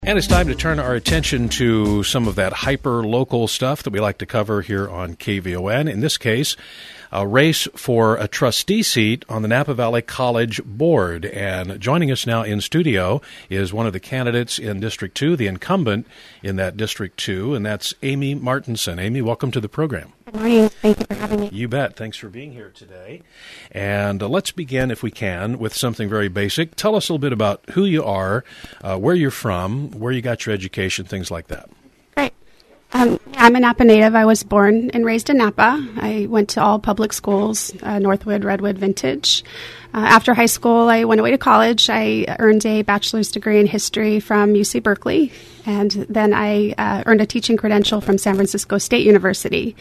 And it's time to turn our attention to some of that hyper-local stuff that we like to cover here on KVON. In this case, a race for a trustee seat on the Napa Valley College Board. And joining us now in studio is one of the candidates in District 2, the incumbent in that District 2, and that's Amy Martinson. Amy, welcome to the program. Good morning. Thank you for having me. You bet. Thanks for being here today. And let's begin, if we can, with something very basic. Tell us a little bit about who you are, where you're from, where you got your education, things like that. Great. I'm a Napa native. I was born and raised in Napa. I went to all public schools, Northwood, Redwood, Vintage. After high school, I went away to college. I earned a bachelor's degree in history from UC Berkeley, and then I earned a teaching credential from San Francisco State University.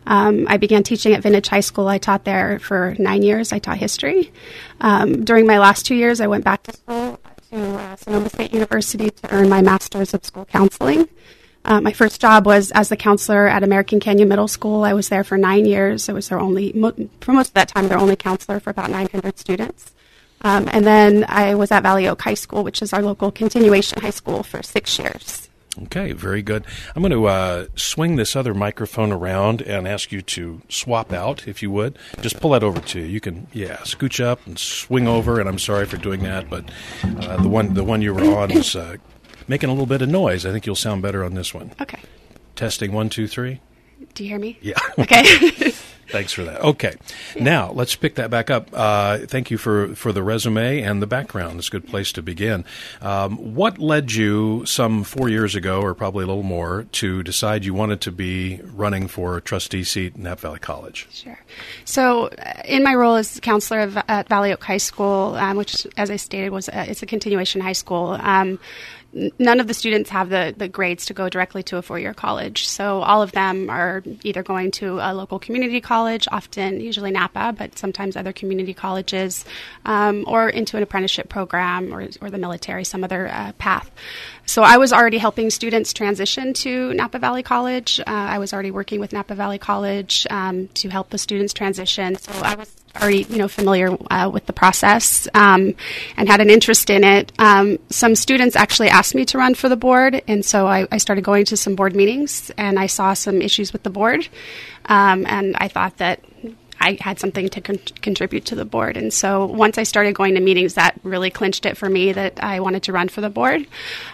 I began teaching at Vintage High School. I taught there for 9 years. I taught history. During my last 2 years, I went back to school to Sonoma State University to earn my master's of school counseling. My first job was as the counselor at American Canyon Middle School. I was there for 9 years. I was their only, for most of that time, their only counselor for about 900 students. And then I was at Valley Oak High School, which is our local continuation high school, for 6 years. Okay, very good. I'm going to swing this other microphone around and ask you to swap out, if you would. Just pull that over to you. You can, scooch up and swing over, and I'm sorry for doing that, but the one you were on is making a little bit of noise. I think you'll sound better on this one. Okay. Testing 1, 2, 3. Do you hear me? Yeah. Okay. Thanks for that. Okay. Yeah. Now, let's pick that back up. Thank you for the resume and the background. It's a good place to begin. What led you some 4 years ago, or probably a little more, to decide you wanted to be running for a trustee seat in Napa Valley College? Sure. So in my role as counselor at Valley Oak High School, which, as I stated, it's a continuation high school, none of the students have the grades to go directly to a four-year college. So all of them are either going to a local community college, usually Napa, but sometimes other community colleges, or into an apprenticeship program or the military, some other path. So I was already helping students transition to Napa Valley College. I was already working with Napa Valley College to help the students transition. So I was already, familiar with the process and had an interest in it. Some students actually asked me to run for the board, and so I started going to some board meetings, and I saw some issues with the board, and I thought that I had something to contribute to the board. And so once I started going to meetings, that really clinched it for me that I wanted to run for the board.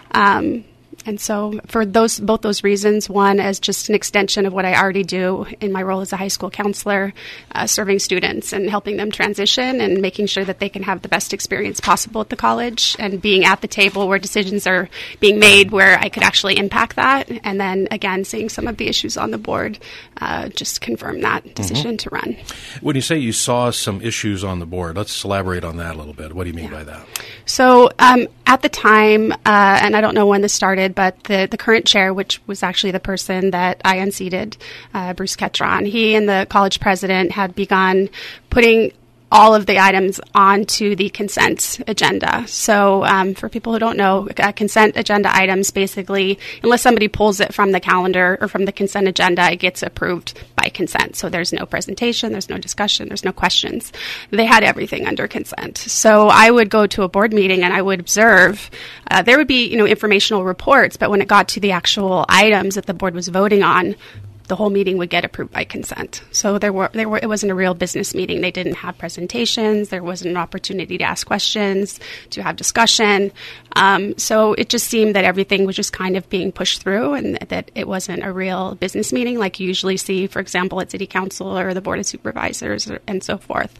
And so for both those reasons, one as just an extension of what I already do in my role as a high school counselor, serving students and helping them transition and making sure that they can have the best experience possible at the college, and being at the table where decisions are being made where I could actually impact that. And then, again, seeing some of the issues on the board just confirm that decision to run. When you say you saw some issues on the board, let's elaborate on that a little bit. What do you mean by that? So at the time, and I don't know when this started, but the current chair, which was actually the person that I unseated, Bruce Ketron, he and the college president had begun putting all of the items onto the consent agenda. So for people who don't know, consent agenda items, basically, unless somebody pulls it from the calendar or from the consent agenda, it gets approved by consent. So there's no presentation, there's no discussion, there's no questions. They had everything under consent. So I would go to a board meeting and I would observe. There would be, informational reports, but when it got to the actual items that the board was voting on, the whole meeting would get approved by consent. So it wasn't a real business meeting. They didn't have presentations. There wasn't an opportunity to ask questions, to have discussion. So it just seemed that everything was just kind of being pushed through, and that it wasn't a real business meeting like you usually see, for example, at City Council or the Board of Supervisors and so forth.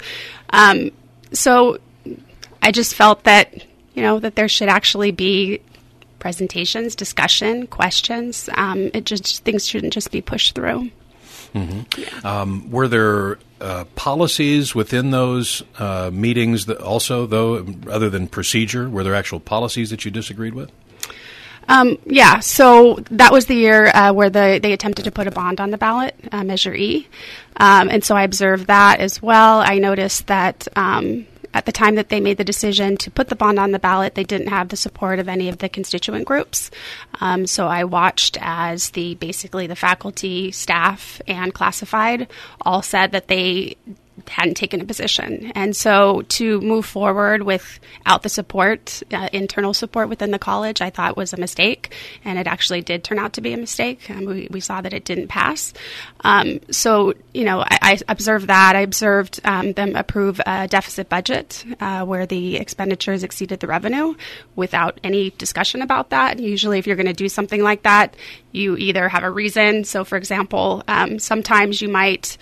So I just felt that, that there should actually be presentations, discussion, questions. Things shouldn't just be pushed through. Mm-hmm. Were there policies within those meetings that also, though, other than procedure, were there actual policies that you disagreed with? Yeah, so that was the year where they attempted to put a bond on the ballot, Measure E. And so I observed that as well. I noticed that at the time that they made the decision to put the bond on the ballot, they didn't have the support of any of the constituent groups. So I watched as basically the faculty, staff, and classified all said that they hadn't taken a position. And so to move forward without the support, internal support within the college, I thought was a mistake. And it actually did turn out to be a mistake. We saw that it didn't pass. So, I observed that. I observed them approve a deficit budget where the expenditures exceeded the revenue without any discussion about that. Usually if you're going to do something like that, you either have a reason. So, for example, sometimes you might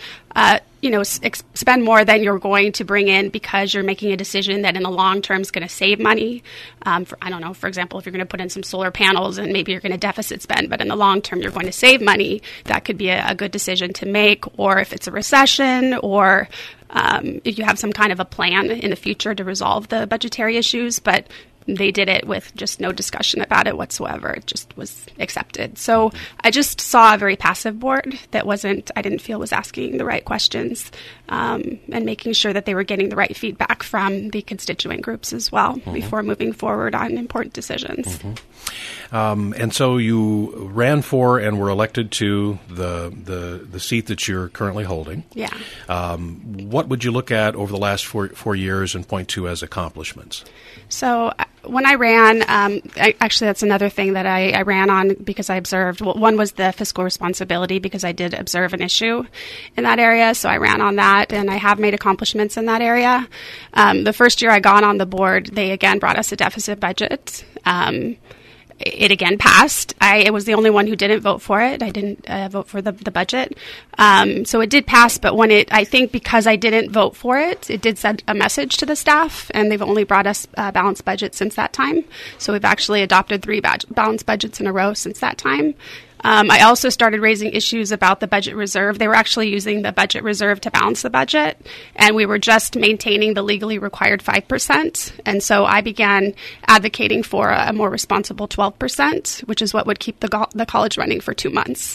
spend more than you're going to bring in because you're making a decision that in the long term is going to save money. For example, if you're going to put in some solar panels and maybe you're going to deficit spend, but in the long term you're going to save money, that could be a good decision to make. Or if it's a recession, or if you have some kind of a plan in the future to resolve the budgetary issues, but they did it with just no discussion about it whatsoever. It just was accepted. So I just saw a very passive board that I didn't feel was asking the right questions and making sure that they were getting the right feedback from the constituent groups as well before moving forward on important decisions. And so you ran for and were elected to the seat that you're currently holding. Yeah. What would you look at over the last four years and point to as accomplishments? So when I ran, actually that's another thing that I ran on because I observed. Well, one was the fiscal responsibility because I did observe an issue in that area. So I ran on that, and I have made accomplishments in that area. The first year I got on the board, they again brought us a deficit budget. It again passed. I was the only one who didn't vote for it. I didn't vote for the budget. So it did pass, but I think because I didn't vote for it, it did send a message to the staff, and they've only brought us a balanced budget since that time. So we've actually adopted 3 balanced budgets in a row since that time. I also started raising issues about the budget reserve. They were actually using the budget reserve to balance the budget, and we were just maintaining the legally required 5%. And so I began advocating for a more responsible 12%, which is what would keep the college running for 2 months.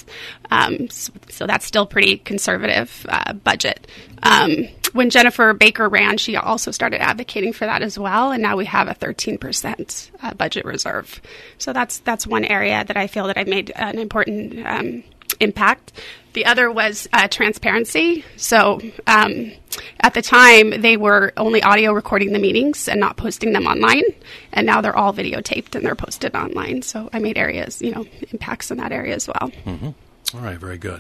So that's still pretty conservative budget. When Jennifer Baker ran, she also started advocating for that as well, and now we have a 13% budget reserve. So that's one area that I feel that I made an important impact. The other was transparency. So at the time, they were only audio recording the meetings and not posting them online, and now they're all videotaped and they're posted online. So I made impacts in that area as well. Mm-hmm. All right, very good.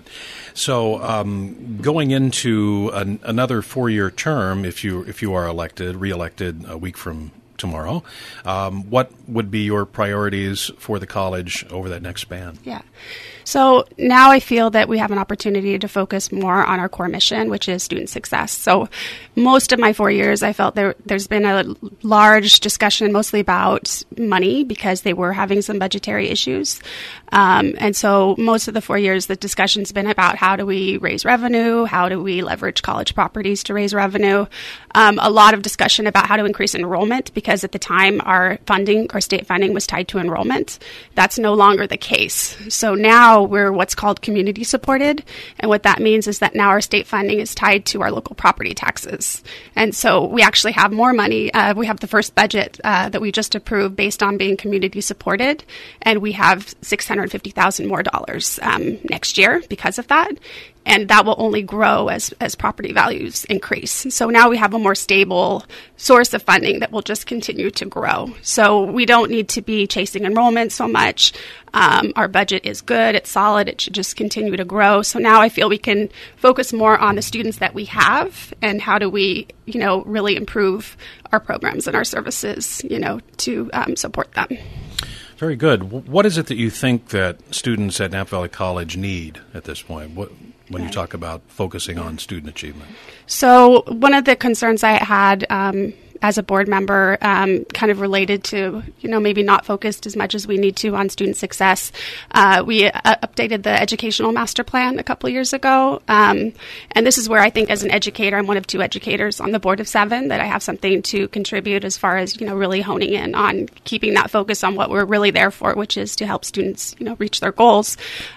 So going into another 4-year term, if you are reelected a week from tomorrow, what would be your priorities for the college over that next span? Yeah. So now I feel that we have an opportunity to focus more on our core mission, which is student success. So most of my 4 years, I felt there's been a large discussion mostly about money because they were having some budgetary issues. And so most of the 4 years, the discussion's been about how do we raise revenue? How do we leverage college properties to raise revenue? A lot of discussion about how to increase enrollment because at the time our state funding was tied to enrollment. That's no longer the case. So now we're what's called community supported. And what that means is that now our state funding is tied to our local property taxes. And so we actually have more money. We have the first budget that we just approved based on being community supported. And we have $650,000 more next year because of that. And that will only grow as property values increase. So now we have a more stable source of funding that will just continue to grow. So we don't need to be chasing enrollment so much. Our budget is good. It's solid. It should just continue to grow. So now I feel we can focus more on the students that we have and how do we, really improve our programs and our services, to support them. Very good. What is it that you think that students at Napa Valley College need at this point? When you talk about focusing on student achievement? So one of the concerns I had as a board member kind of related to, maybe not focused as much as we need to on student success. We updated the educational master plan a couple years ago. And this is where I think as an educator, I'm one of 2 educators on the board of 7, that I have something to contribute as far as, really honing in on keeping that focus on what we're really there for, which is to help students, reach their goals.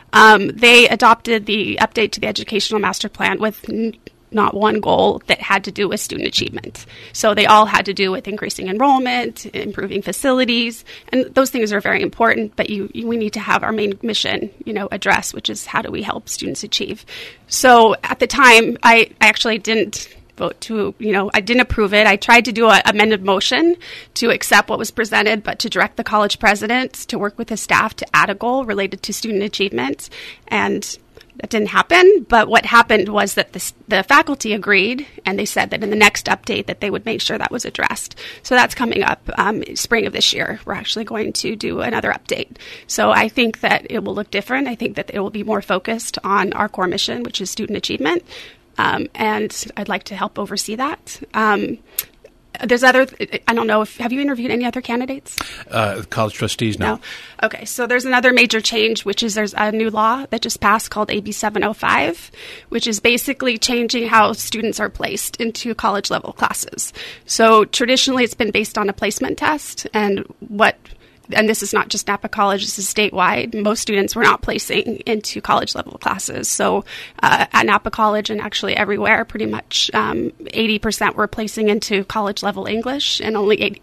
They adopted the update to the educational master plan with not one goal that had to do with student achievement. So they all had to do with increasing enrollment, improving facilities, and those things are very important, but we need to have our main mission, addressed, which is how do we help students achieve. So at the time, I actually didn't vote to, I didn't approve it. I tried to do an amended motion to accept what was presented, but to direct the college president to work with his staff to add a goal related to student achievement. And that didn't happen, but what happened was that the faculty agreed, and they said that in the next update that they would make sure that was addressed. So that's coming up spring of this year. We're actually going to do another update. So I think that it will look different. I think that it will be more focused on our core mission, which is student achievement, and I'd like to help oversee that. There's I don't know, have you interviewed any other candidates? College trustees, no. Okay, so there's another major change, which is there's a new law that just passed called AB 705, which is basically changing how students are placed into college level classes. So traditionally it's been based on a placement test, and this is not just Napa College, this is statewide. Most students were not placing into college level classes. So at Napa College and actually everywhere, pretty much 80% were placing into college level English, and only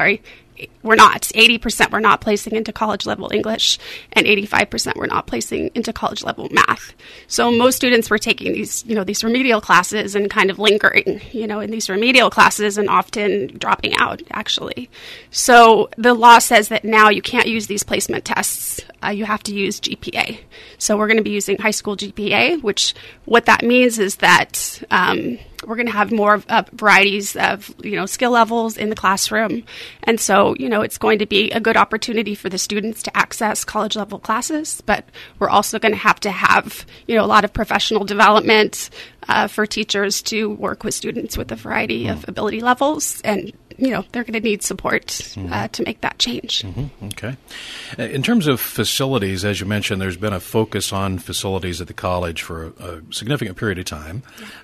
80% were not placing into college level English, and 85% were not placing into college level math. So most students were taking these remedial classes and kind of lingering, in these remedial classes and often dropping out, actually. So the law says that now you can't use these placement tests. You have to use GPA. So we're going to be using high school GPA, which what that means is that we're going to have more varieties of, skill levels in the classroom. And so, it's going to be a good opportunity for the students to access college level classes, but we're also going to have, a lot of professional development for teachers to work with students with a variety of ability levels. And they're going to need support to make that change. Mm-hmm. Okay. In terms of facilities, as you mentioned, there's been a focus on facilities at the college for a significant period of time.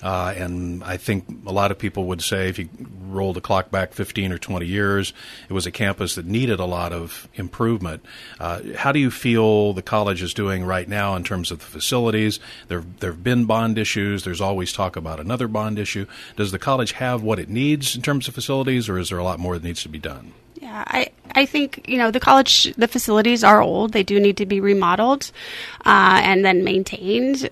And I think a lot of people would say if you roll the clock back 15 or 20 years, it was a campus that needed a lot of improvement. How do you feel the college is doing right now in terms of the facilities? There have been bond issues. There's always talk about another bond issue. Does the college have what it needs in terms of facilities, or is there a lot more that needs to be done? Yeah, I think, the facilities are old. They do need to be remodeled and then maintained.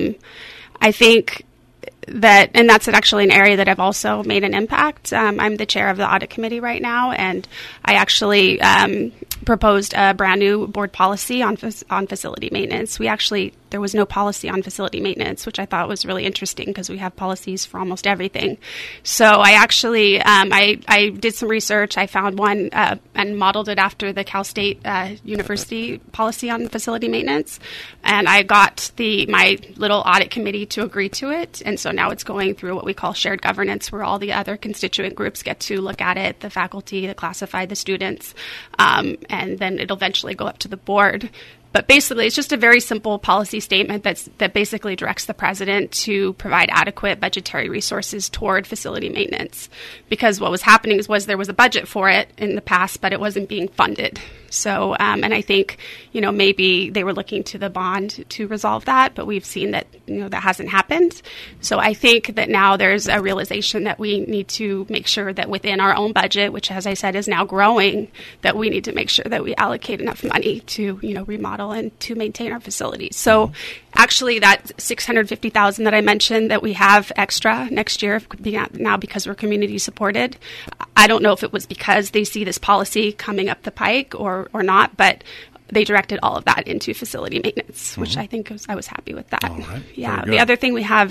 I think and that's actually an area that I've also made an impact. I'm the chair of the audit committee right now, and I actually proposed a brand new board policy on facility maintenance. There was no policy on facility maintenance, which I thought was really interesting because we have policies for almost everything. So I actually, I did some research. I found one and modeled it after the Cal State University policy on facility maintenance. And I got my little audit committee to agree to it. And so now it's going through what we call shared governance, where all the other constituent groups get to look at it, the faculty, the classified, the students, and then it'll eventually go up to the board. But basically, it's just a very simple policy statement that basically directs the president to provide adequate budgetary resources toward facility maintenance. Because what was happening was there was a budget for it in the past, but it wasn't being funded. So, and I think, maybe they were looking to the bond to resolve that, but we've seen that, that hasn't happened. So I think that now there's a realization that we need to make sure that within our own budget, which, as I said, is now growing, that we need to make sure that we allocate enough money to, remodel and to maintain our facilities. So actually that $650,000 that I mentioned that we have extra next year now because we're community supported, I don't know if it was because they see this policy coming up the pike or not, but they directed all of that into facility maintenance, which I think I was happy with that. All right. Yeah. The other thing we have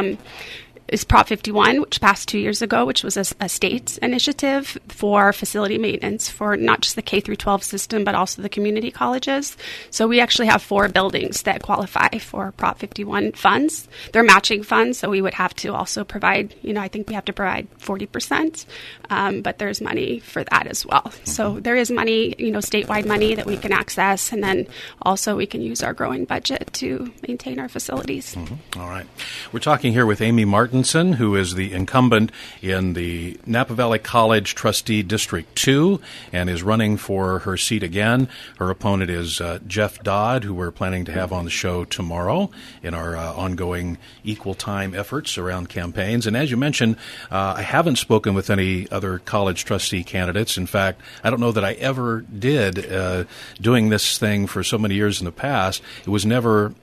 is Prop 51, which passed 2 years ago, which was a state initiative for facility maintenance for not just the K through 12 system, but also the community colleges. So we actually have 4 buildings that qualify for Prop 51 funds. They're matching funds, so we would have to also provide, I think we have to provide 40%, but there's money for that as well. So there is money, statewide money that we can access, and then also we can use our growing budget to maintain our facilities. All right. We're talking here with Amy Martinson, who is the incumbent in the Napa Valley College Trustee District 2 and is running for her seat again. Her opponent is Jeff Dodd, who we're planning to have on the show tomorrow in our ongoing equal time efforts around campaigns. And as you mentioned, I haven't spoken with any other college trustee candidates. In fact, I don't know that I ever did doing this thing for so many years in the past. It was never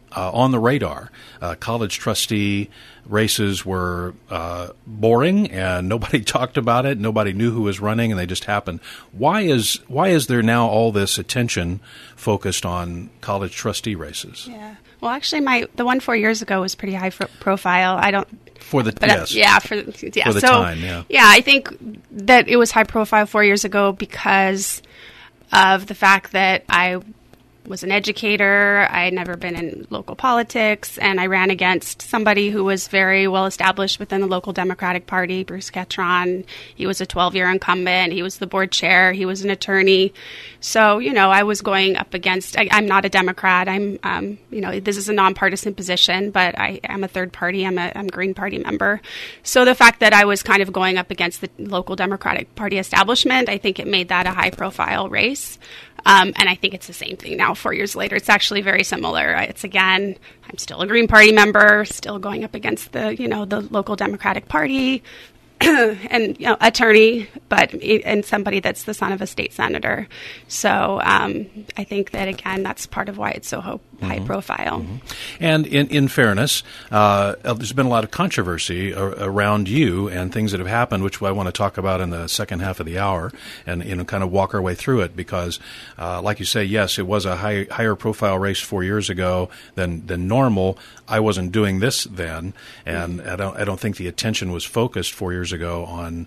on the radar. College trustee races were boring, and nobody talked about it. Nobody knew who was running, and they just happened. Why is there now all this attention focused on college trustee races? Yeah. Well, actually, the one 4 years ago was pretty high profile. I don't. For the For the so, time, yeah. Yeah, I think that it was high profile 4 years ago because of the fact that I was an educator. I had never been in local politics, and I ran against somebody who was very well established within the local Democratic Party, Bruce Ketron. He was a 12-year incumbent. He was the board chair. He was an attorney. So, I was going up against, I'm not a Democrat. I'm, this is a nonpartisan position, but I am a third party. I'm a Green Party member. So the fact that I was kind of going up against the local Democratic Party establishment, I think it made that a high-profile race. And I think it's the same thing now, 4 years later. It's actually very similar. It's, again, I'm still a Green Party member, still going up against the local Democratic Party and, attorney, and somebody that's the son of a state senator. So I think that, again, that's part of why it's so high profile. Mm-hmm. And in fairness, there's been a lot of controversy around you and things that have happened, which I want to talk about in the second half of the hour and kind of walk our way through it because, like you say, yes, it was a higher profile race 4 years ago than normal. I wasn't doing this then, and I don't think the attention was focused 4 years ago on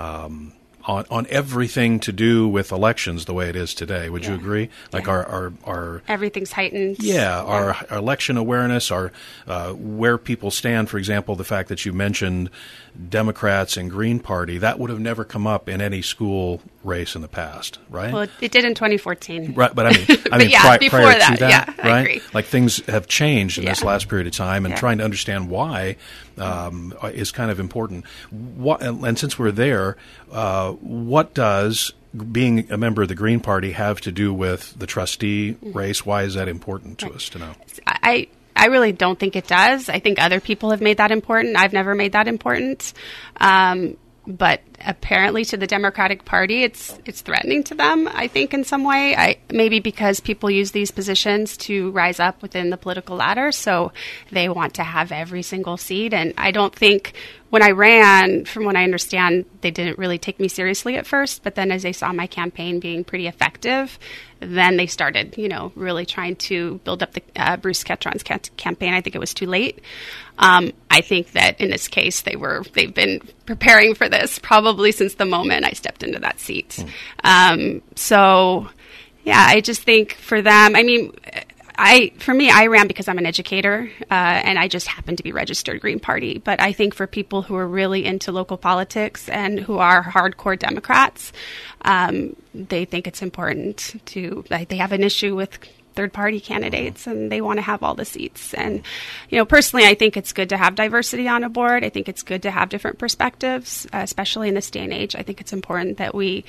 everything to do with elections the way it is today. Would you agree? Like our everything's heightened. Yeah, our election awareness, our where people stand. For example, the fact that you mentioned Democrats and Green Party, that would have never come up in any school race in the past, right? Well, it did in 2014. Right, but I mean, before prior that, to that, yeah, right? I agree. Like things have changed in this last period of time, and trying to understand why is kind of important. And since we're there, what does being a member of the Green Party have to do with the trustee race? Why is that important to us to know? I really don't think it does. I think other people have made that important. I've never made that important. But apparently to the Democratic Party, it's threatening to them, I think, in some way. Maybe because people use these positions to rise up within the political ladder, so they want to have every single seat. And I don't think when I ran, from what I understand, they didn't really take me seriously at first. But then as they saw my campaign being pretty effective, then they started, really trying to build up the Bruce Ketron's campaign. I think it was too late. I think that in this case, they've been preparing for this probably since the moment I stepped into that seat. So, yeah, I just think for them, I mean, for me, I ran because I'm an educator, and I just happen to be registered Green Party. But I think for people who are really into local politics and who are hardcore Democrats, they think it's important they have an issue with third-party candidates, and they want to have all the seats. And, personally, I think it's good to have diversity on a board. I think it's good to have different perspectives, especially in this day and age. I think it's important that we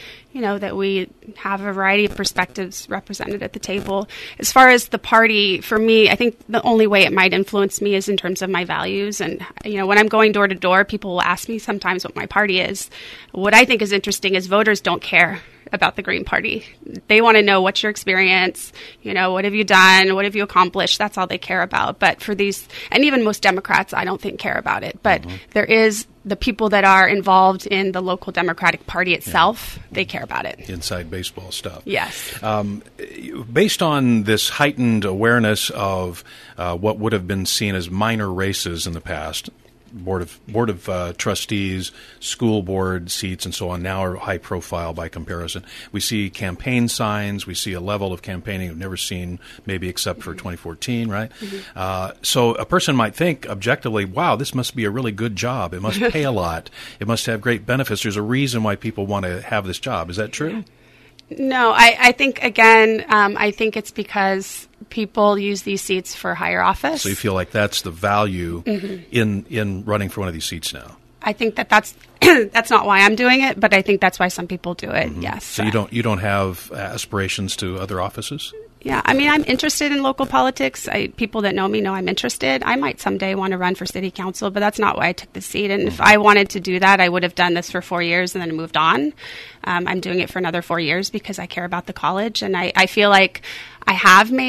have a variety of perspectives represented at the table. As far as the party, for me, I think the only way it might influence me is in terms of my values. And, when I'm going door to door, people will ask me sometimes what my party is. What I think is interesting is voters don't care about the Green Party. They want to know what's your experience, what have you done, what have you accomplished. That's all they care about. But for these, and even most Democrats, I don't think care about it. But there is the people that are involved in the local Democratic Party itself, they care about it. Inside baseball stuff. Yes. Based on this heightened awareness of what would have been seen as minor races in the past, Board of Trustees, school board seats, and so on now are high profile by comparison. We see campaign signs. We see a level of campaigning we've never seen, maybe except for 2014, right? So a person might think objectively, wow, this must be a really good job. It must pay a lot. It must have great benefits. There's a reason why people want to have this job. Is that true? No, I think, again, I think it's because people use these seats for higher office. So you feel like that's the value in running for one of these seats now? I think that's that's not why I'm doing it, but I think that's why some people do it, yes. So you don't have aspirations to other offices? Yeah, I mean, I'm interested in local politics. People that know me know I'm interested. I might someday want to run for city council, but that's not why I took the seat. And if I wanted to do that, I would have done this for 4 years and then moved on. I'm doing it for another 4 years because I care about the college. And I feel like I have made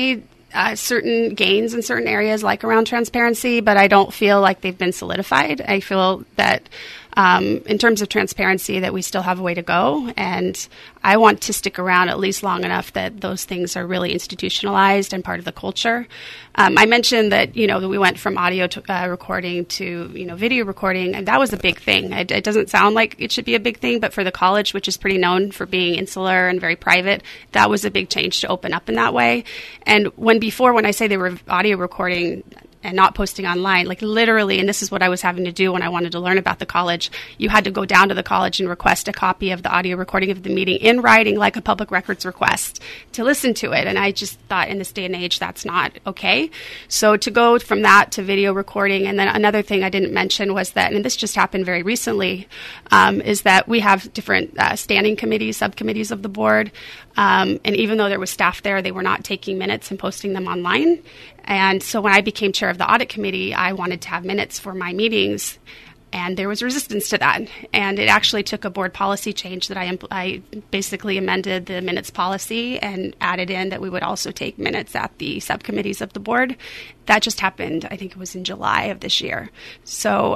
certain gains in certain areas, like around transparency, but I don't feel like they've been solidified. I feel that in terms of transparency, that we still have a way to go, and I want to stick around at least long enough that those things are really institutionalized and part of the culture. I mentioned that, that we went from audio recording to, video recording, and that was a big thing. It doesn't sound like it should be a big thing, but for the college, which is pretty known for being insular and very private, that was a big change to open up in that way. And when I say they were audio recording and not posting online, like literally, and this is what I was having to do when I wanted to learn about the college, you had to go down to the college and request a copy of the audio recording of the meeting in writing, like a public records request, to listen to it. And I just thought, in this day and age, that's not okay. So to go from that to video recording, and then another thing I didn't mention was that, and this just happened very recently, is that we have different standing committees, subcommittees of the board. And even though there was staff there, they were not taking minutes and posting them online. And so when I became chair of the audit committee, I wanted to have minutes for my meetings, and there was resistance to that. And it actually took a board policy change that I basically amended the minutes policy and added in that we would also take minutes at the subcommittees of the board. That just happened, I think it was in July of this year. So,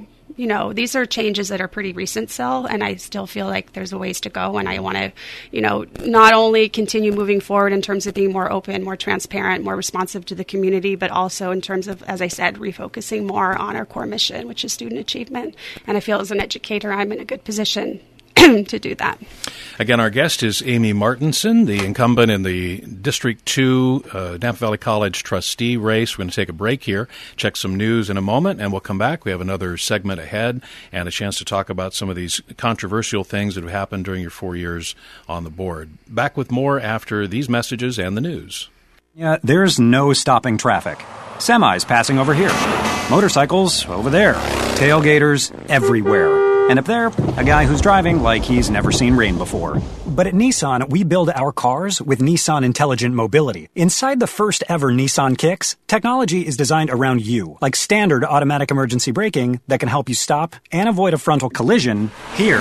these are changes that are pretty recent still, and I still feel like there's a ways to go, and I want to, not only continue moving forward in terms of being more open, more transparent, more responsive to the community, but also in terms of, as I said, refocusing more on our core mission, which is student achievement. And I feel as an educator, I'm in a good position to do that. Again, our guest is Amy Martinson, the incumbent in the District 2 Napa Valley College trustee race. We're going to take a break here, check some news in a moment, and we'll come back. We have another segment ahead and a chance to talk about some of these controversial things that have happened during your 4 years on the board. Back with more after these messages and the news. Yeah, there's no stopping traffic. Semis passing over here. Motorcycles over there. Tailgaters everywhere. And up there, a guy who's driving like he's never seen rain before. But at Nissan, we build our cars with Nissan Intelligent Mobility. Inside the first ever Nissan Kicks, technology is designed around you, like standard automatic emergency braking that can help you stop and avoid a frontal collision here,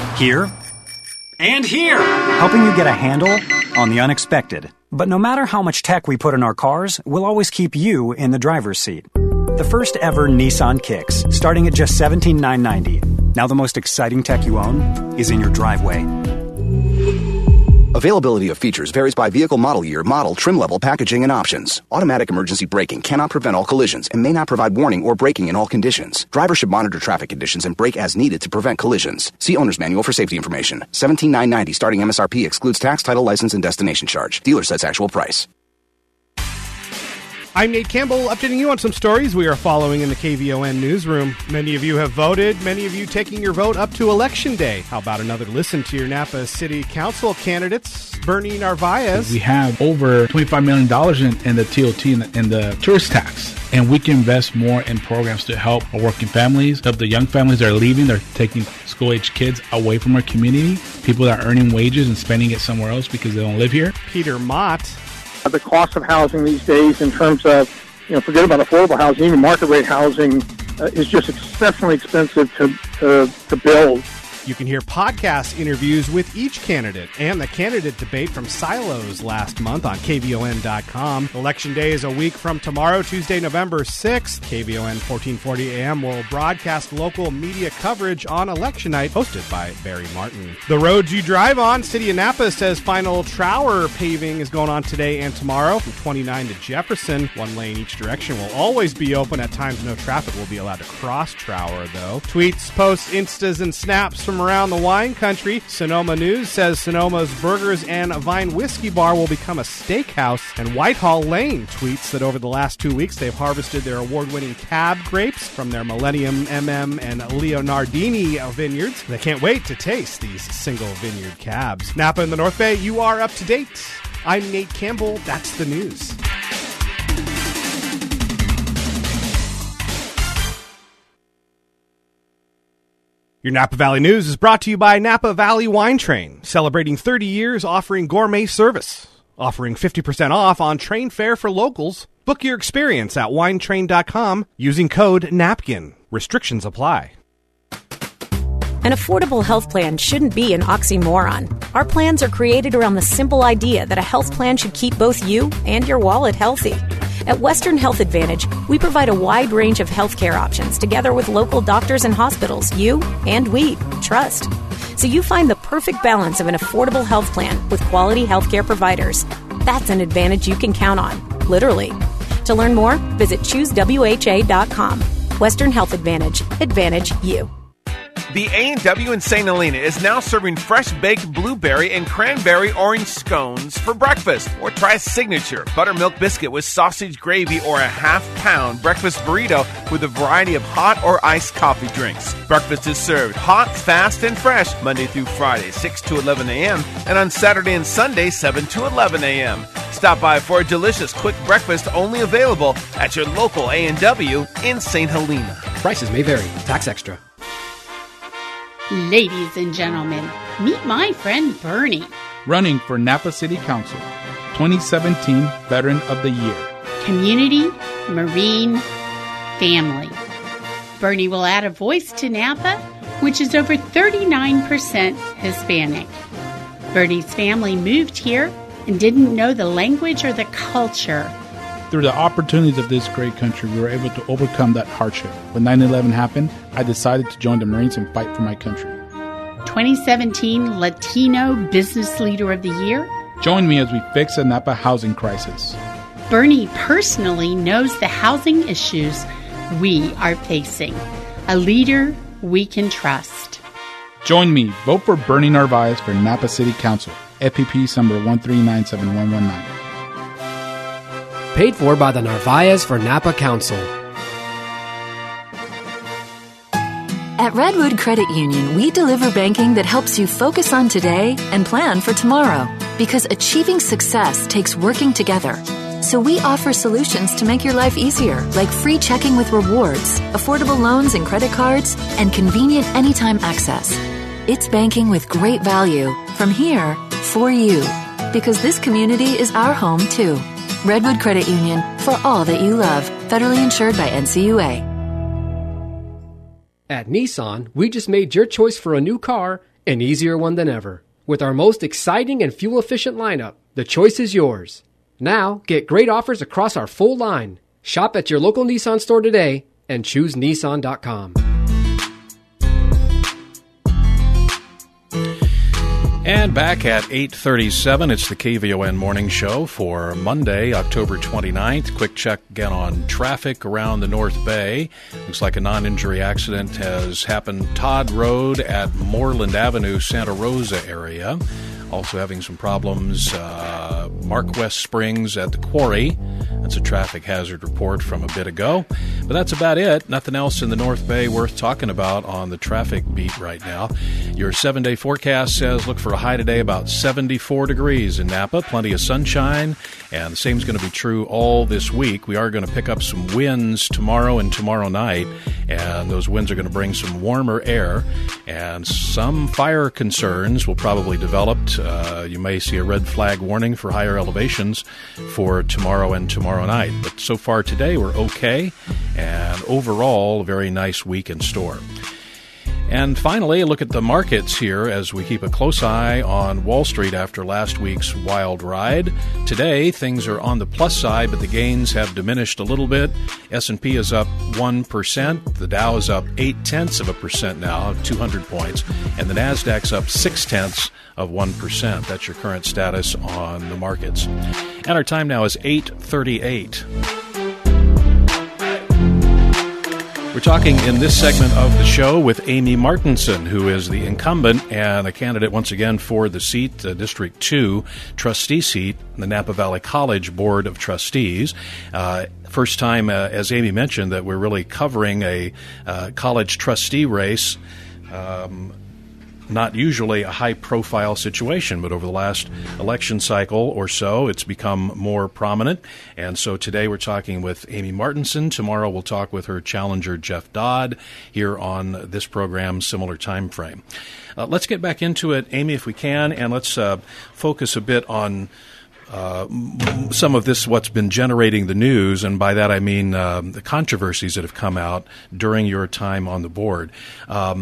and here, helping you get a handle on the unexpected. But no matter how much tech we put in our cars, we'll always keep you in the driver's seat. The first ever Nissan Kicks, starting at just $17,990. Now the most exciting tech you own is in your driveway. Availability of features varies by vehicle model year, model, trim level, packaging, and options. Automatic emergency braking cannot prevent all collisions and may not provide warning or braking in all conditions. Drivers should monitor traffic conditions and brake as needed to prevent collisions. See Owner's Manual for safety information. $17,990 starting MSRP excludes tax, title, license, and destination charge. Dealer sets actual price. I'm Nate Campbell, updating you on some stories we are following in the KVON newsroom. Many of you have voted, many of you taking your vote up to Election Day. How about another listen to your Napa City Council candidates? Bernie Narvaez. We have over $25 million in the TOT and the tourist tax. And we can invest more in programs to help our working families, help the young families that are leaving. They're taking school-age kids away from our community, people that are earning wages and spending it somewhere else because they don't live here. Peter Mott. The cost of housing these days in terms of, forget about affordable housing, even market rate housing is just exceptionally expensive to build. You can hear podcast interviews with each candidate and the candidate debate from Silos last month on KVON.com. Election Day is a week from tomorrow, Tuesday, November 6th. KVON 1440 AM will broadcast local media coverage on election night, hosted by Barry Martin. The roads you drive on, City of Napa says final Trower paving is going on today and tomorrow from 29 to Jefferson. One lane each direction will always be open. At times, no traffic will be allowed to cross Trower, though. Tweets, posts, Instas, and snaps from around the wine country. Sonoma News says Sonoma's Burgers and Vine Whiskey Bar will become a steakhouse. And Whitehall Lane tweets that over the last 2 weeks they've harvested their award-winning cab grapes from their Millennium MM and Leonardini vineyards. They can't wait to taste these single vineyard cabs. Napa in the North Bay, you are up to date. I'm Nate Campbell. That's the news. Your Napa Valley News is brought to you by Napa Valley Wine Train, celebrating 30 years offering gourmet service. Offering 50% off on train fare for locals. Book your experience at winetrain.com using code NAPKIN. Restrictions apply. An affordable health plan shouldn't be an oxymoron. Our plans are created around the simple idea that a health plan should keep both you and your wallet healthy. At Western Health Advantage, we provide a wide range of healthcare options together with local doctors and hospitals you and we trust. So you find the perfect balance of an affordable health plan with quality healthcare providers. That's an advantage you can count on, literally. To learn more, visit choosewha.com. Western Health Advantage. Advantage you. The A&W in St. Helena is now serving fresh-baked blueberry and cranberry orange scones for breakfast. Or try a signature buttermilk biscuit with sausage gravy or a half-pound breakfast burrito with a variety of hot or iced coffee drinks. Breakfast is served hot, fast, and fresh Monday through Friday, 6 to 11 a.m., and on Saturday and Sunday, 7 to 11 a.m. Stop by for a delicious quick breakfast only available at your local A&W in St. Helena. Prices may vary. Tax extra. Ladies and gentlemen, meet my friend Bernie. Running for Napa City Council, 2017 Veteran of the Year. Community, Marine, family. Bernie will add a voice to Napa, which is over 39% Hispanic. Bernie's family moved here and didn't know the language or the culture. Through the opportunities of this great country, we were able to overcome that hardship. When 9/11 happened, I decided to join the Marines and fight for my country. 2017 Latino Business Leader of the Year. Join me as we fix the Napa housing crisis. Bernie personally knows the housing issues we are facing. A leader we can trust. Join me. Vote for Bernie Narvaez for Napa City Council. FPP number 1397119. Paid for by the Narvaez for Napa Council. At Redwood Credit Union, we deliver banking that helps you focus on today and plan for tomorrow. Because achieving success takes working together. So we offer solutions to make your life easier, like free checking with rewards, affordable loans and credit cards, and convenient anytime access. It's banking with great value, from here, for you. Because this community is our home, too. Redwood Credit Union, for all that you love. Federally insured by NCUA. At Nissan, we just made your choice for a new car an easier one than ever. With our most exciting and fuel-efficient lineup, the choice is yours. Now, get great offers across our full line. Shop at your local Nissan store today and choose Nissan.com. And back at 8:37, it's the KVON Morning Show for Monday, October 29th. Quick check again on traffic around the North Bay. Looks like a non-injury accident has happened Todd Road at Moreland Avenue, Santa Rosa area. Also having some problems, Mark West Springs at the Quarry. That's a traffic hazard report from a bit ago. But that's about it. Nothing else in the North Bay worth talking about on the traffic beat right now. Your 7-day forecast says look for a high today about 74 degrees in Napa. Plenty of sunshine. And the same is going to be true all this week. We are going to pick up some winds tomorrow and tomorrow night. And those winds are going to bring some warmer air. And some fire concerns will probably develop. You may see a red flag warning for higher elevations for tomorrow and tomorrow night. But so far today, we're okay. And overall, a very nice week in store. And finally, a look at the markets here as we keep a close eye on Wall Street after last week's wild ride. Today, things are on the plus side, but the gains have diminished a little bit. S&P is up 1%. The Dow is up 0.8% now, 200 points. And the Nasdaq's up 0.6%. That's your current status on the markets. And our time now is 8:38. We're talking in this segment of the show with Amy Martinson, who is the incumbent and a candidate once again for the seat, the District 2 trustee seat, in the Napa Valley College Board of Trustees. First time, as Amy mentioned, that we're really covering a college trustee race. Not usually a high-profile situation, but over the last election cycle or so, it's become more prominent. And so today we're talking with Amy Martinson. Tomorrow we'll talk with her challenger, Jeff Dodd, here on this program, similar time frame. Let's get back into it, Amy, if we can, and let's focus a bit on some of this, what's been generating the news, and by that I mean the controversies that have come out during your time on the board.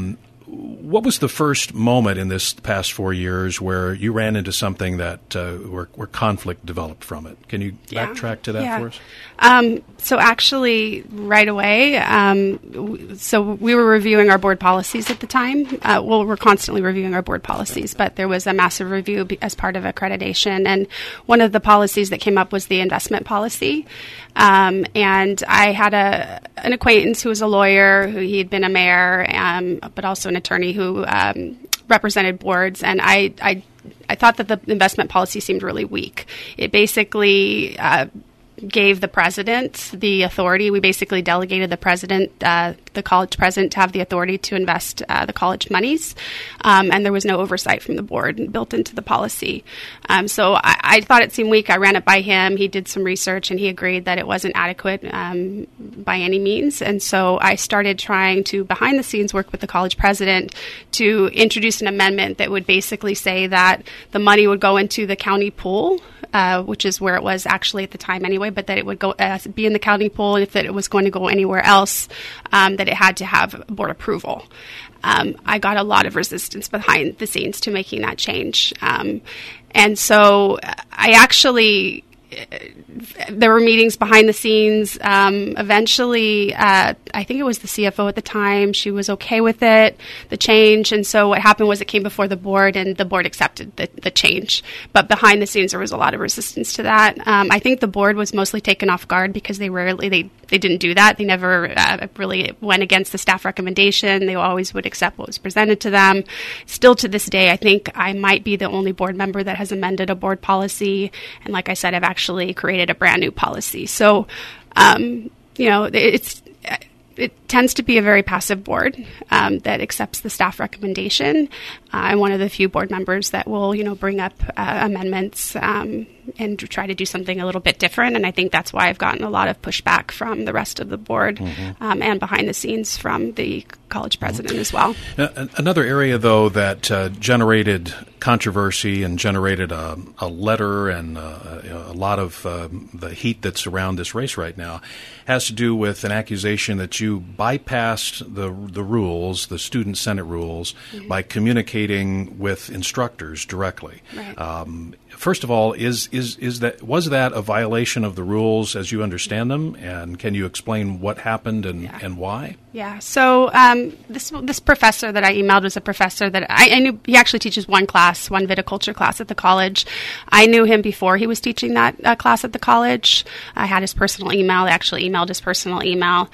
what was the first moment in this past 4 years where you ran into something that where conflict developed from it? Can you backtrack to that for us? So actually, right away, so we were reviewing our board policies at the time. We're constantly reviewing our board policies, but there was a massive review as part of accreditation, and one of the policies that came up was the investment policy. And I had an acquaintance who was a lawyer, who he had been a mayor, but also an attorney who represented boards, and I thought that the investment policy seemed really weak. It basically gave the president the authority. We basically delegated the president, the college president, to have the authority to invest the college monies, and there was no oversight from the board built into the policy. So I thought it seemed weak. I ran it by him. He did some research, and he agreed that it wasn't adequate by any means. And so I started trying to, behind the scenes, work with the college president to introduce an amendment that would basically say that the money would go into the county pool, which is where it was actually at the time anyway, but that it would go be in the county pool, and if that it was going to go anywhere else, that it had to have board approval. I got a lot of resistance behind the scenes to making that change. And so I actually, there were meetings behind the scenes. Eventually, I think it was the CFO at the time. She was okay with it, the change. And so what happened was it came before the board, and the board accepted the change. But behind the scenes, there was a lot of resistance to that. I think the board was mostly taken off guard because they didn't do that. They never really went against the staff recommendation. They always would accept what was presented to them. Still to this day, I think I might be the only board member that has amended a board policy. And like I said, I've actually created a brand new policy. So, it tends to be a very passive board that accepts the staff recommendation. I'm one of the few board members that will, bring up amendments and try to do something a little bit different. And I think that's why I've gotten a lot of pushback from the rest of the board and behind the scenes from the college president as well. Another area, though, that generated controversy and generated a letter and a lot of the heat that's around this race right now has to do with an accusation that you bypassed the rules, the student senate rules, by communicating with instructors directly. Right. First of all, was that a violation of the rules as you understand them? And can you explain what happened and why? Yeah. So this professor that I emailed was a professor that I knew. He actually teaches one viticulture class at the college. I knew him before he was teaching that class at the college. I had his personal email. I actually emailed his personal email.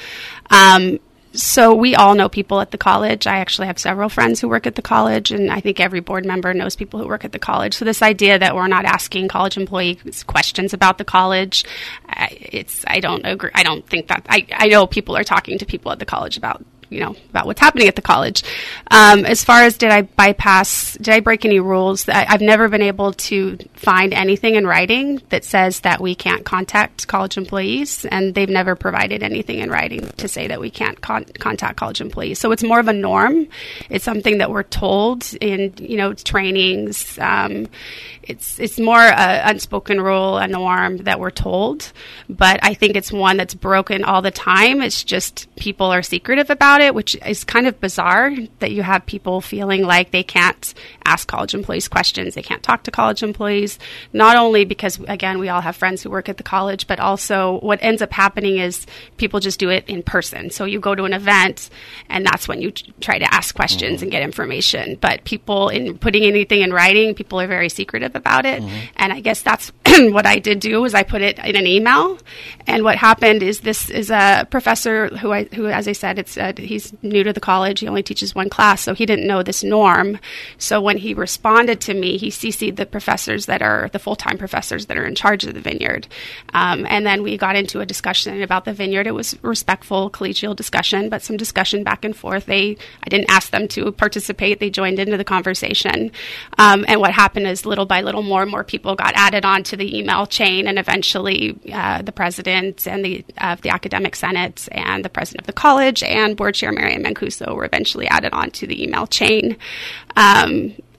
So we all know people at the college. I actually have several friends who work at the college, and I think every board member knows people who work at the college. So this idea that we're not asking college employees questions about the college, I don't agree. I don't think that. I know people are talking to people at the college about what's happening at the college. As far as did I break any rules? I've never been able to find anything in writing that says that we can't contact college employees, and they've never provided anything in writing to say that we can't contact college employees. So it's more of a norm. It's something that we're told in, trainings. It's more an unspoken rule, a norm that we're told, but I think it's one that's broken all the time. It's just people are secretive about it, which is kind of bizarre that you have people feeling like they can't ask college employees questions, they can't talk to college employees, not only because, again, we all have friends who work at the college, but also what ends up happening is people just do it in person. So you go to an event, and that's when you try to ask questions and get information. But people, in putting anything in writing, people are very secretive about it. And I guess that's what I did do, was I put it in an email. And what happened is this is a professor who, as I said, he's new to the college. He only teaches one class, so he didn't know this norm. So when he responded to me, he CC'd the professors that are the full-time professors that are in charge of the vineyard. And then we got into a discussion about the vineyard. It was respectful, collegial discussion, but some discussion back and forth. I didn't ask them to participate. They joined into the conversation. And what happened is little by little, more and more people got added onto the email chain, and eventually the president and the academic senate and the president of the college and board chair Miriam Mancuso were eventually added onto the email chain.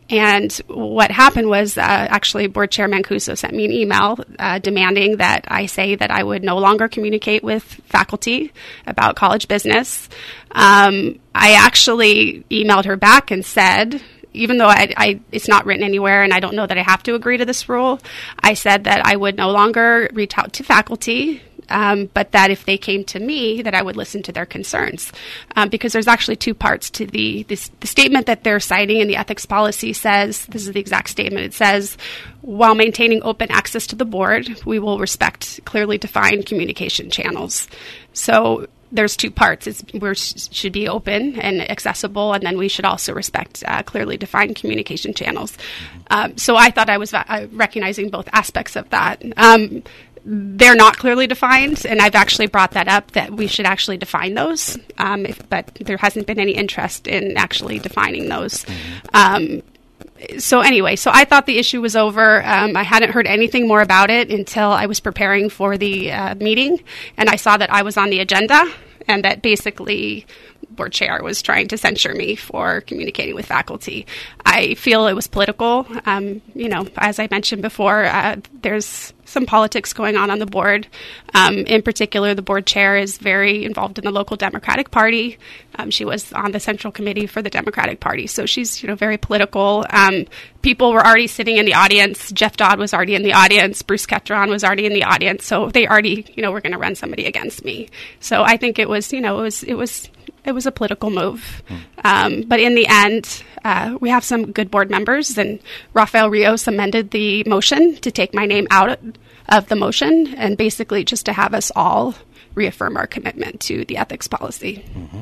And what happened was actually Board Chair Mancuso sent me an email demanding that I say that I would no longer communicate with faculty about college business. I actually emailed her back and said, even though it's not written anywhere and I don't know that I have to agree to this rule, I said that I would no longer reach out to faculty, but that if they came to me, that I would listen to their concerns. Because there's actually two parts to the statement that they're citing in the ethics policy says, this is the exact statement, it says, while maintaining open access to the board, we will respect clearly defined communication channels. So there's two parts. We should be open and accessible, and then we should also respect clearly defined communication channels. So I thought I was recognizing both aspects of that. They're not clearly defined, and I've actually brought that up, that we should actually define those, but there hasn't been any interest in actually defining those. So anyway, so I thought the issue was over. I hadn't heard anything more about it until I was preparing for the meeting, and I saw that I was on the agenda, and that basically board chair was trying to censure me for communicating with faculty. I feel it was political. As I mentioned before, there's some politics going on the board. In particular, the board chair is very involved in the local Democratic Party. She was on the Central Committee for the Democratic Party, so she's very political. People were already sitting in the audience. Jeff Dodd was already in the audience. Bruce Ketron was already in the audience. So they already, were going to run somebody against me. So I think it was a political move. But in the end, we have some good board members, and Rafael Rios amended the motion to take my name out of the motion and basically just to have us all reaffirm our commitment to the ethics policy.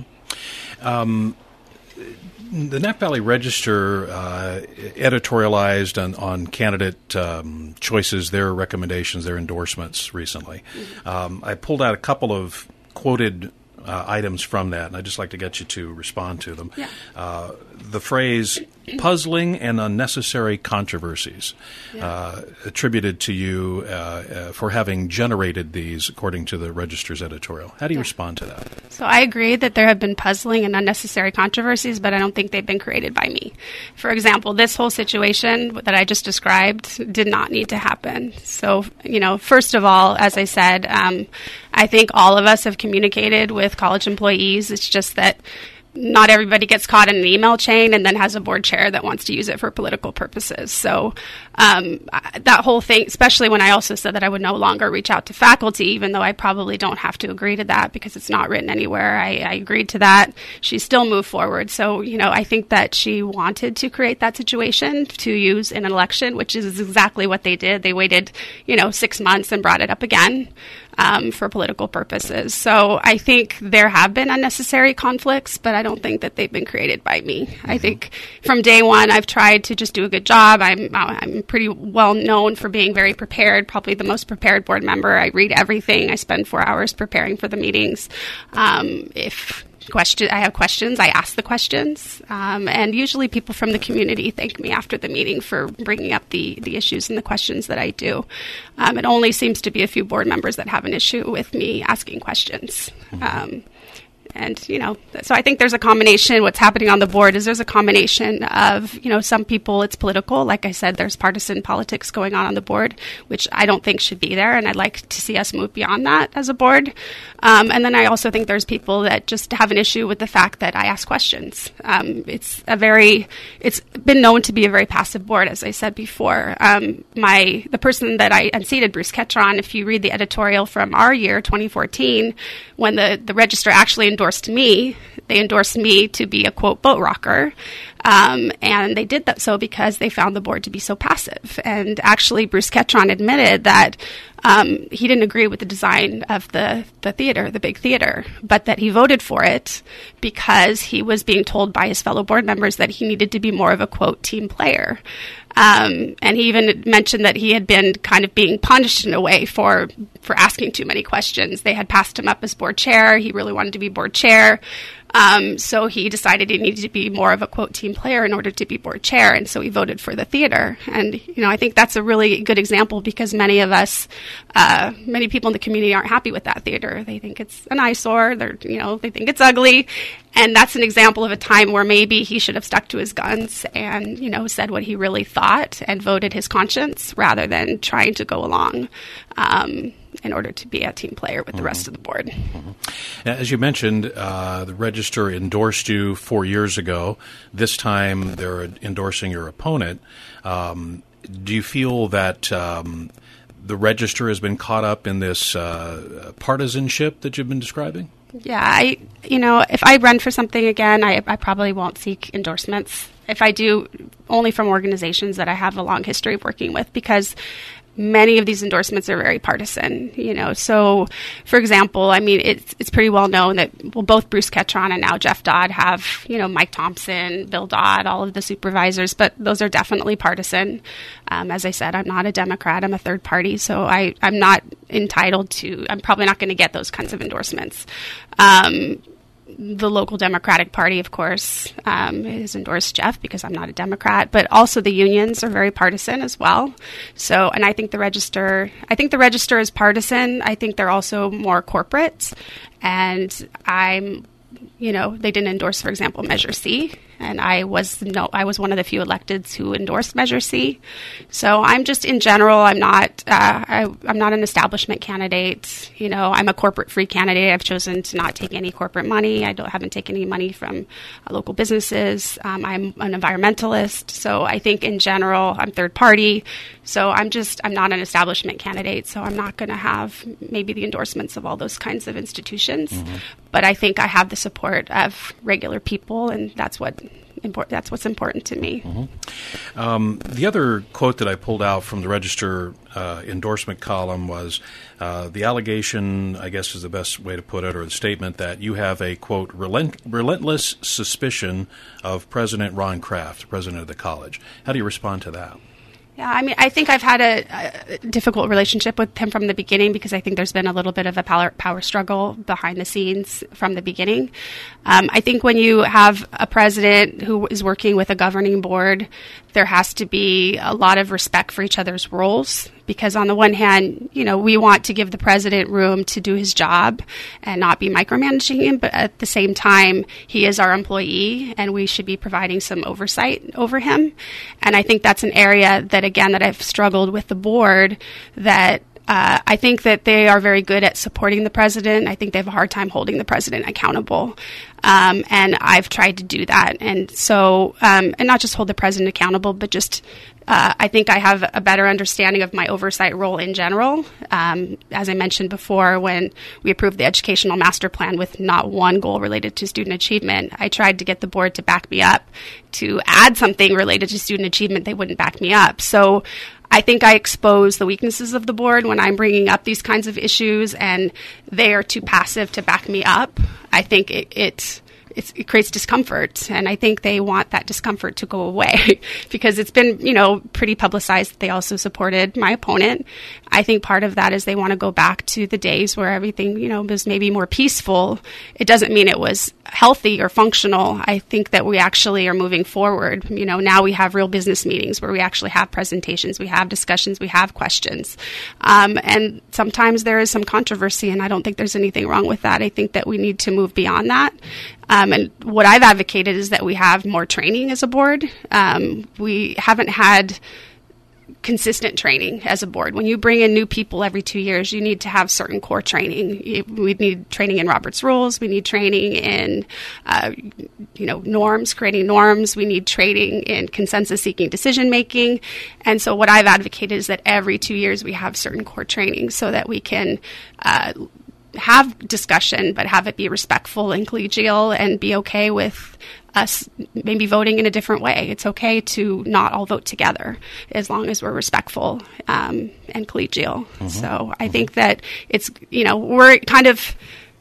The Napa Valley Register editorialized on candidate choices, their recommendations, their endorsements recently. I pulled out a couple of quoted items from that, and I'd just like to get you to respond to them. Yeah. The phrase puzzling and unnecessary controversies attributed to you for having generated these, according to the Register's editorial. How do you respond to that? So I agree that there have been puzzling and unnecessary controversies, but I don't think they've been created by me. For example, this whole situation that I just described did not need to happen. So, first of all, as I said, I think all of us have communicated with college employees. It's just that not everybody gets caught in an email chain and then has a board chair that wants to use it for political purposes. So that whole thing, especially when I also said that I would no longer reach out to faculty, even though I probably don't have to agree to that because it's not written anywhere. I agreed to that. She still moved forward. So, I think that she wanted to create that situation to use in an election, which is exactly what they did. They waited, 6 months and brought it up again. For political purposes. So I think there have been unnecessary conflicts, but I don't think that they've been created by me. I think from day one, I've tried to just do a good job. I'm pretty well known for being very prepared, probably the most prepared board member. I read everything. I spend 4 hours preparing for the meetings. I have questions, I ask the questions, and usually people from the community thank me after the meeting for bringing up the issues and the questions that I do. It only seems to be a few board members that have an issue with me asking questions. And, so I think there's a combination. What's happening on the board is there's a combination of, some people it's political. Like I said, there's partisan politics going on the board, which I don't think should be there. And I'd like to see us move beyond that as a board. And then I also think there's people that just have an issue with the fact that I ask questions. It's been known to be a very passive board, as I said before. The person that I unseated, Bruce Ketron, if you read the editorial from our year, 2014, when the Register actually endorsed me, they endorsed me to be a, quote, boat rocker. And they did that so because they found the board to be so passive. And actually, Bruce Ketron admitted that he didn't agree with the design of the theater, the big theater, but that he voted for it because he was being told by his fellow board members that he needed to be more of a, quote, team player. And he even mentioned that he had been kind of being punished in a way for asking too many questions. They had passed him up as board chair. He really wanted to be board chair. So he decided he needed to be more of a, quote, team player in order to be board chair. And so he voted for the theater. And, I think that's a really good example because many of us, many people in the community aren't happy with that theater. They think it's an eyesore. They think it's ugly. And that's an example of a time where maybe he should have stuck to his guns and, said what he really thought and voted his conscience rather than trying to go along in order to be a team player with the rest of the board. As you mentioned, the Register endorsed you 4 years ago. This time they're endorsing your opponent. Do you feel that the Register has been caught up in this partisanship that you've been describing? Yeah, if I run for something again, I probably won't seek endorsements. If I do, only from organizations that I have a long history of working with, because many of these endorsements are very partisan, So, for example, it's pretty well known that both Bruce Ketron and now Jeff Dodd have, Mike Thompson, Bill Dodd, all of the supervisors, but those are definitely partisan. As I said, I'm not a Democrat. I'm a third party, so I'm not entitled to. I'm probably not going to get those kinds of endorsements. The local Democratic Party, of course, has endorsed Jeff because I'm not a Democrat, but also the unions are very partisan as well. So, and I think the Register is partisan. I think they're also more corporate, and they didn't endorse, for example, Measure C, and I was one of the few electeds who endorsed Measure C. So I'm just, in general, I'm not an establishment candidate. I'm a corporate-free candidate. I've chosen to not take any corporate money. I haven't taken any money from local businesses. I'm an environmentalist. So I think, in general, I'm third party. So I'm not an establishment candidate. So I'm not going to have maybe the endorsements of all those kinds of institutions. But I think I have the support of regular people, and that's what's important to me. The other quote that I pulled out from the Register endorsement column was the allegation, I guess is the best way to put it, or the statement that you have a, quote, relentless suspicion of President Ron Kraft, president of the college. How do you respond to that? Yeah, I think I've had a difficult relationship with him from the beginning, because I think there's been a little bit of a power struggle behind the scenes from the beginning. I think when you have a president who is working with a governing board, there has to be a lot of respect for each other's roles, because on the one hand, we want to give the president room to do his job and not be micromanaging him, but at the same time, he is our employee and we should be providing some oversight over him. And I think that's an area that I've struggled with the board, that I think that they are very good at supporting the president. I think they have a hard time holding the president accountable. And I've tried to do that. And so, and not just hold the president accountable, but just, I think I have a better understanding of my oversight role in general. As I mentioned before, when we approved the educational master plan with not one goal related to student achievement, I tried to get the board to back me up. To add something related to student achievement, they wouldn't back me up. So I think I expose the weaknesses of the board when I'm bringing up these kinds of issues, and they are too passive to back me up. I think it creates discomfort, and I think they want that discomfort to go away because it's been, pretty publicized that they also supported my opponent. I think part of that is they want to go back to the days where everything, was maybe more peaceful. It doesn't mean it was healthy or functional. I think that we actually are moving forward. Now we have real business meetings where we actually have presentations, we have discussions, we have questions. And sometimes there is some controversy, and I don't think there's anything wrong with that. I think that we need to move beyond that. And what I've advocated is that we have more training as a board. We haven't had consistent training as a board. When you bring in new people every 2 years, you need to have certain core training. We need training in Robert's Rules. We need training in, norms, creating norms. We need training in consensus-seeking decision-making. And so what I've advocated is that every 2 years we have certain core training so that we can have discussion, but have it be respectful and collegial, and be okay with us maybe voting in a different way. It's okay to not all vote together as long as we're respectful and collegial. So I think that it's, we're kind of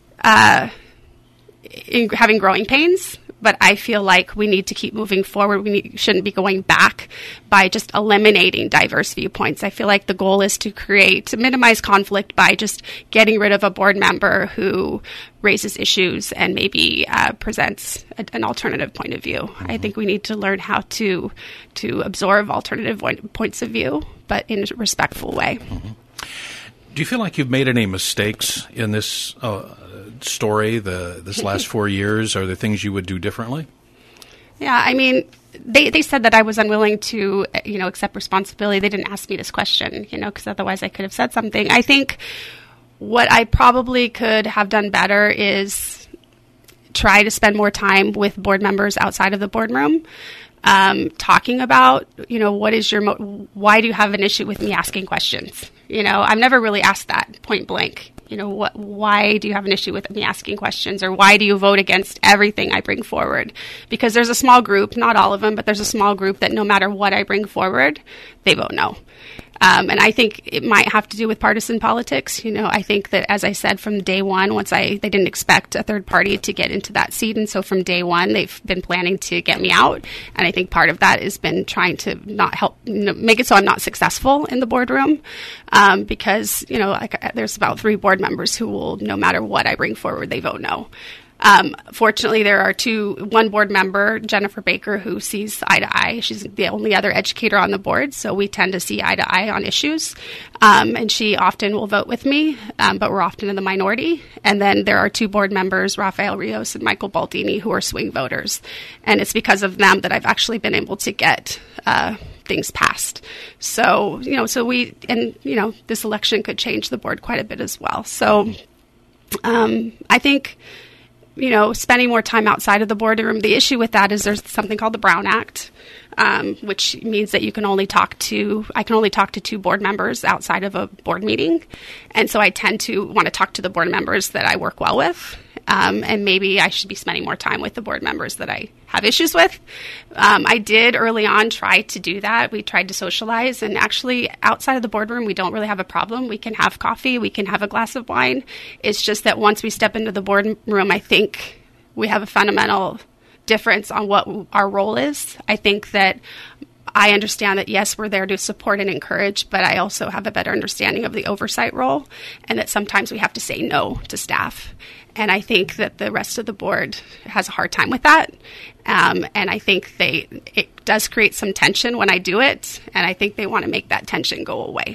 having growing pains, but I feel like we need to keep moving forward. We shouldn't be going back by just eliminating diverse viewpoints. I feel like the goal is to minimize conflict by just getting rid of a board member who raises issues and maybe presents an alternative point of view. I think we need to learn how to absorb alternative points of view, but in a respectful way. Do you feel like you've made any mistakes in this story this last 4 years? Are there things you would do differently? Yeah, I mean, they said that I was unwilling to, accept responsibility. They didn't ask me this question, because otherwise I could have said something. I think what I probably could have done better is try to spend more time with board members outside of the boardroom, talking about, what is why do you have an issue with me asking questions? I've never really asked that point blank. Why do you have an issue with me asking questions, or why do you vote against everything I bring forward? Because there's a small group, not all of them, but there's a small group that no matter what I bring forward, they vote no. And I think it might have to do with partisan politics. I think that, as I said, from day one, they didn't expect a third party to get into that seat. And so from day one, they've been planning to get me out. And I think part of that has been trying to not help, make it so I'm not successful in the boardroom. Because, there's about 3 board members who will, no matter what I bring forward, they vote no. Fortunately, there are one board member, Jennifer Baker, who sees eye to eye. She's the only other educator on the board, so we tend to see eye to eye on issues. And she often will vote with me, but we're often in the minority. And then there are 2 board members, Rafael Rios and Michael Baldini, who are swing voters. And it's because of them that I've actually been able to get things passed. So, this election could change the board quite a bit as well. So I think, spending more time outside of the boardroom. The issue with that is there's something called the Brown Act, which means that I can only talk to 2 board members outside of a board meeting. And so I tend to want to talk to the board members that I work well with. And maybe I should be spending more time with the board members that I have issues with. I did early on try to do that. We tried to socialize, and actually outside of the boardroom, we don't really have a problem. We can have coffee, we can have a glass of wine. It's just that once we step into the boardroom, I think we have a fundamental difference on what our role is. I think that I understand that, yes, we're there to support and encourage, but I also have a better understanding of the oversight role, and that sometimes we have to say no to staff. And I think that the rest of the board has a hard time with that. And I think it does create some tension when I do it, and I think they want to make that tension go away.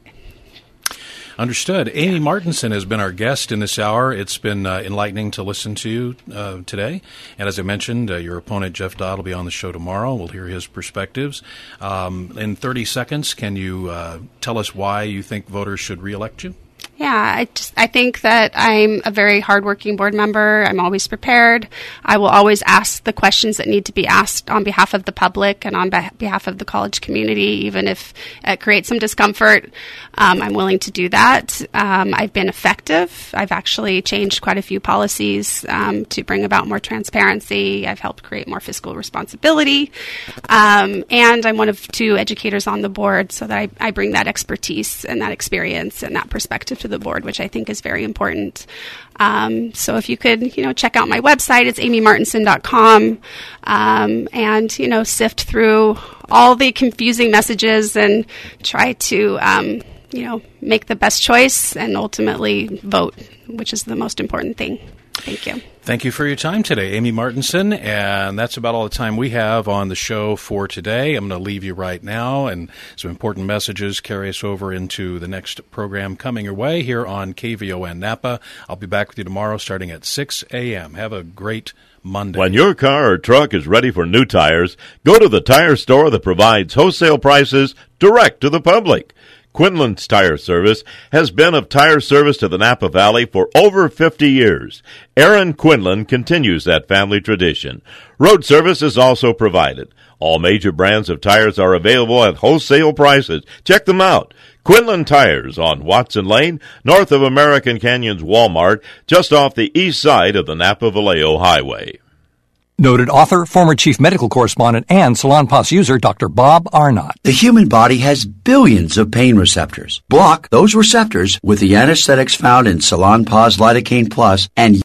Understood. Amy Martinson has been our guest in this hour. It's been enlightening to listen to you today. And as I mentioned, your opponent, Jeff Dodd, will be on the show tomorrow. We'll hear his perspectives. In 30 seconds, can you tell us why you think voters should reelect you? Yeah, I think that I'm a very hardworking board member. I'm always prepared. I will always ask the questions that need to be asked on behalf of the public and on behalf of the college community, even if it creates some discomfort. I'm willing to do that. I've been effective. I've actually changed quite a few policies to bring about more transparency. I've helped create more fiscal responsibility. And I'm one of 2 educators on the board, so that I bring that expertise and that experience and that perspective to the board, which I think is very important. So if you could, check out my website, it's amymartinson.com, and, sift through all the confusing messages and try to, make the best choice and ultimately vote, which is the most important thing. Thank you. Thank you for your time today, Amy Martinson. And that's about all the time we have on the show for today. I'm going to leave you right now, and some important messages carry us over into the next program coming your way here on KVON Napa. I'll be back with you tomorrow starting at 6 a.m. Have a great Monday. When your car or truck is ready for new tires, go to the tire store that provides wholesale prices direct to the public. Quinlan's Tire Service has been of tire service to the Napa Valley for over 50 years. Aaron Quinlan continues that family tradition. Road service is also provided. All major brands of tires are available at wholesale prices. Check them out. Quinlan Tires on Watson Lane, north of American Canyons Walmart, just off the east side of the Napa-Vallejo Highway. Noted author, former chief medical correspondent, and Salonpas user Dr. Bob Arnott. The human body has billions of pain receptors. Block those receptors with the anesthetics found in Salonpas Lidocaine Plus and